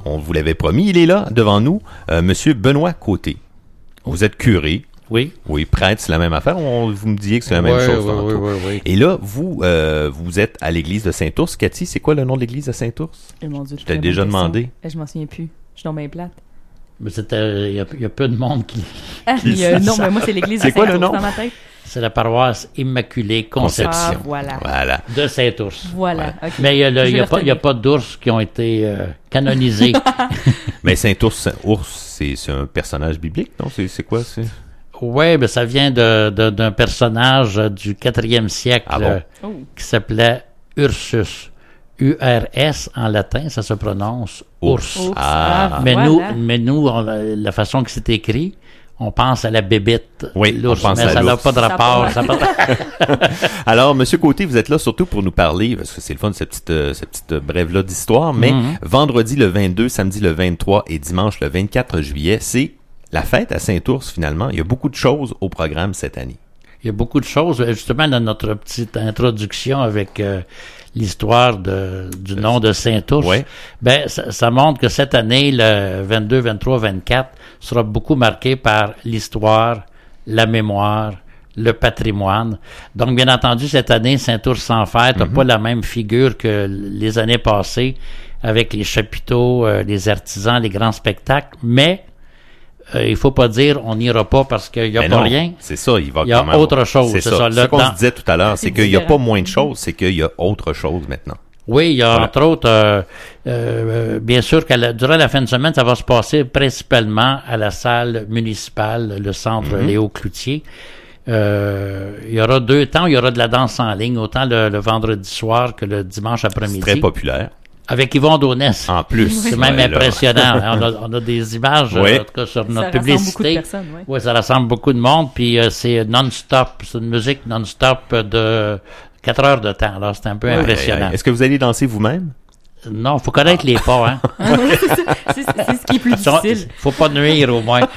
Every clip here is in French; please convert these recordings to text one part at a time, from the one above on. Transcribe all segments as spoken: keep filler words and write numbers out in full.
on vous l'avait promis, il est là, devant nous, euh, Monsieur Benoît Côté. Vous êtes curé. Oui. Oui, prêtre, c'est la même affaire. On, vous me disiez que c'est la même oui, chose. Oui, oui, oui, oui. Et là, vous, euh, vous êtes à l'église de Saint-Ours. Cathy, c'est quoi le nom de l'église de Saint-Ours? Eh, mon Dieu, je t'ai déjà demandé. Eh, je m'en souviens plus. Je suis dans mes plates. Mais c'était, il y, y a peu de monde qui. Ah, qui il y a, non, mais moi, c'est l'église de Saint-Ours dans ma tête. C'est la paroisse Immaculée Conception. Ah, voilà. voilà. De Saint-Ours. Voilà. Ouais. Okay. Mais il n'y a, a, a pas d'ours qui ont été euh, canonisés. Mais Saint-Ours, ours, c'est, c'est un personnage biblique, non? C'est, c'est quoi? C'est... Oui, ben ça vient de, de, d'un personnage du quatrième siècle ah bon? euh, oh. qui s'appelait Ursus. U R S en latin, ça se prononce ours. ours. Ah. Mais, voilà. nous, mais nous, on, la façon que c'est écrit, on pense à la bébite. Oui, l'ours, on pense mais à ça l'ours. n'a pas de rapport. Ça pas... Alors, Monsieur Côté, vous êtes là surtout pour nous parler, parce que c'est le fun de cette petite, euh, cette petite brève-là d'histoire, mais mm-hmm. vendredi le vingt-deux, samedi le vingt-trois et dimanche le vingt-quatre juillet, c'est la fête à Saint-Ours finalement. Il y a beaucoup de choses au programme cette année. Il y a beaucoup de choses. Justement, dans notre petite introduction avec euh, l'histoire de, du nom de Saint-Ours, ouais. ben, ça, ça montre que cette année, le vingt-deux, vingt-trois, vingt-quatre, sera beaucoup marqué par l'histoire, la mémoire, le patrimoine. Donc, bien entendu, cette année, Saint-Ours sans fête n'a mm-hmm. pas la même figure que les années passées avec les chapiteaux, euh, les artisans, les grands spectacles, mais Euh, il faut pas dire on n'ira pas parce qu'il y a mais pas non, rien. C'est ça, il va Il y a quand même... autre chose. C'est, c'est ça. ça. C'est ce qu'on dans... se disait tout à l'heure, c'est, c'est qu'il n'y a pas moins de choses, c'est qu'il y a autre chose maintenant. Oui, il y a voilà. entre autres, euh, euh, bien sûr, que la, durant la fin de semaine, ça va se passer principalement à la salle municipale, le centre mm-hmm. Léo Cloutier. Euh, il y aura deux temps, il y aura de la danse en ligne, autant le, le vendredi soir que le dimanche après-midi. C'est très populaire. Avec Yvon Donès. En plus. C'est même ouais, impressionnant. on, a, on a des images, oui. en tout cas, sur ça notre publicité. Beaucoup de personnes, oui. Oui, ça rassemble beaucoup de monde. Puis euh, c'est non-stop. C'est une musique non-stop de quatre heures de temps. Alors, c'est un peu oui, impressionnant. Est-ce que vous allez danser vous-même? Non, il faut connaître ah. les pas. Hein. c'est, c'est, c'est ce qui est plus difficile. Il faut pas nuire, au moins.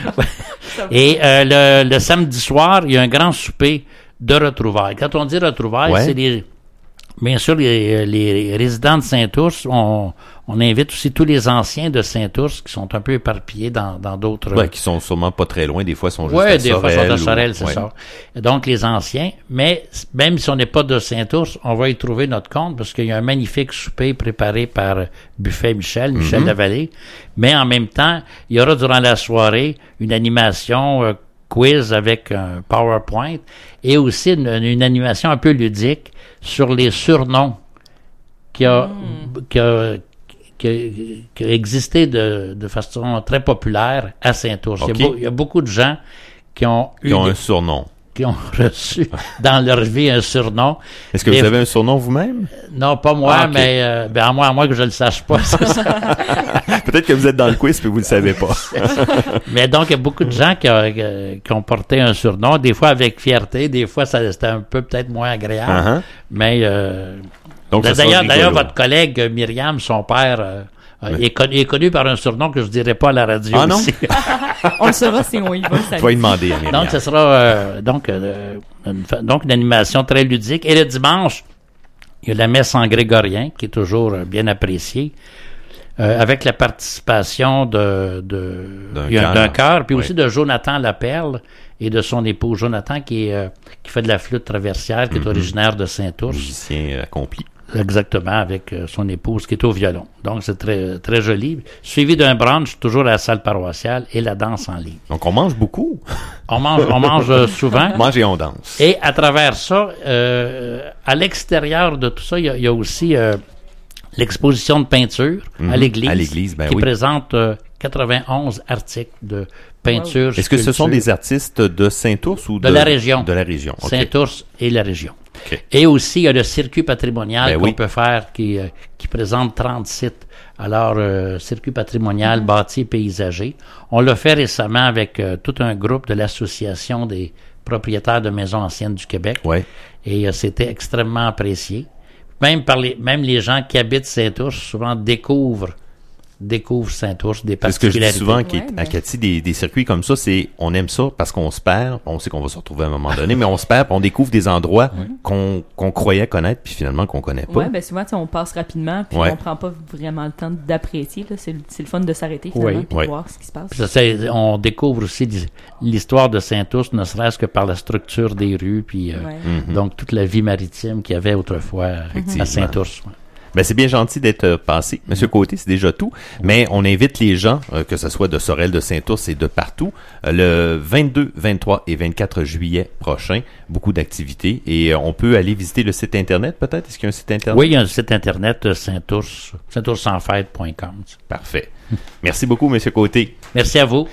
Et euh, le, le samedi soir, il y a un grand souper de retrouvailles. Quand on dit retrouvailles, ouais. c'est les... Bien sûr, les, les résidents de Saint-Ours, on, on invite aussi tous les anciens de Saint-Ours qui sont un peu éparpillés dans, dans d'autres... Oui, qui sont sûrement pas très loin, des fois sont juste ouais, à des Sorel. fois sont à Sorel, ou... c'est ouais. ça. Donc, les anciens, mais même si on n'est pas de Saint-Ours, on va y trouver notre compte parce qu'il y a un magnifique souper préparé par Buffet Michel, Michel mm-hmm. Lavallée, mais en même temps, il y aura durant la soirée une animation euh, quiz avec un PowerPoint et aussi une, une animation un peu ludique sur les surnoms qui a, mm. qui a, qui a, qui a existé de, de façon très populaire à Saint-Ours. Okay. Il, y a beau, il y a beaucoup de gens qui ont qui eu ont des, un surnom. Qui ont reçu dans leur vie un surnom. Est-ce que Et, vous avez un surnom vous-même? Non, pas moi, ah, okay. mais euh, ben à moi, à moi que je le sache pas. Peut-être que vous êtes dans le quiz et vous le savez pas. Mais donc, il y a beaucoup de gens qui, a, qui ont porté un surnom, des fois avec fierté, des fois ça, c'était un peu peut-être moins agréable. Uh-huh. Mais euh, donc, d'ailleurs, d'ailleurs, votre collègue Myriam, son père... Euh, Euh, il, est connu, il est connu par un surnom que je ne dirais pas à la radio. Ah non? On le saura si on y va. Tu vas y demander. Myriam. Donc, ce sera euh, donc, euh, une, donc une animation très ludique. Et le dimanche, il y a la messe en grégorien, qui est toujours euh, bien appréciée, euh, avec la participation de, de, d'un, il y a, d'un chœur, puis oui. aussi de Jonathan Laperle et de son époux Jonathan, qui, est, euh, qui fait de la flûte traversière, qui mm-hmm. est originaire de Saint-Ours. Musicien accompli. Exactement, avec euh, son épouse qui est au violon. Donc, c'est très très joli. Suivi d'un brunch, toujours à la salle paroissiale, et la danse en ligne. Donc, on mange beaucoup. On mange, on mange souvent. On mange et on danse. Et à travers ça, euh, à l'extérieur de tout ça, il y a, il y a aussi euh, l'exposition de peinture mm-hmm. à l'église, à l'église ben qui oui. présente euh, quatre-vingt-onze articles de peinture. Est-ce que ce sont des artistes de Saint-Ours ou de, de la région? De la région. Okay. Saint-Ours et la région. Okay. Et aussi, il y a le circuit patrimonial ben qu'on oui. peut faire qui, euh, qui présente trente sites. Alors, euh, circuit patrimonial, mm-hmm. bâti et paysager. On l'a fait récemment avec euh, tout un groupe de l'Association des propriétaires de maisons anciennes du Québec. Ouais. Et euh, c'était extrêmement apprécié. Même par les, même les gens qui habitent Saint-Ours, souvent découvrent découvrent Saint-Ours, des C'est ce que je particularités. dis souvent qui Ouais, est- mais- à Cathy, des, des circuits comme ça, c'est on aime ça parce qu'on se perd, on sait qu'on va se retrouver à un moment donné, mais on se perd, puis on découvre des endroits qu'on qu'on croyait connaître, puis finalement qu'on connaît pas. Ouais, ben souvent, tu sais, on passe rapidement, puis Ouais. on prend pas vraiment le temps d'apprécier. Là. C'est, le- c'est le fun de s'arrêter, finalement, Oui. puis Ouais. de voir ce qui se passe. Puis ça, c'est- on découvre aussi l'histoire de Saint-Ours, ne serait-ce que par la structure des rues, puis euh, Ouais. Mhm. donc toute la vie maritime qu'il y avait autrefois Effectivement. à Saint-Ours. ouais. Ben, c'est bien gentil d'être euh, passé. Monsieur Côté, c'est déjà tout. Mais on invite les gens, euh, que ce soit de Sorel, de Saint-Ours et de partout, euh, le vingt-deux, vingt-trois et vingt-quatre juillet prochain. Beaucoup d'activités. Et euh, on peut aller visiter le site Internet, peut-être? Est-ce qu'il y a un site Internet? Oui, il y a un site internet euh, Saint-Ours, saint ours en fête point com. Parfait. Merci beaucoup, Monsieur Côté. Merci à vous.